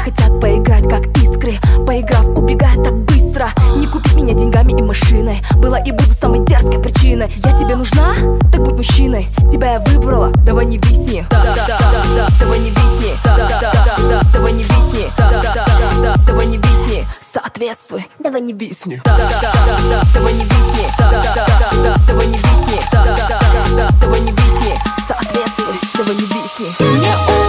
хотят поиграть как искры, поиграв, убегают так быстро. Не купить меня деньгами и машиной, была и буду самой дерзкой причиной. Я тебе нужна? Так будь мужчиной. Тебя я выбрала, давай не висни. Давай не висни. Давай не висни. Давай не висни. Соответствуй. Давай не висни. Давай не висни. Давай не висни. Давай не висни. Соответствуй. Давай не висни.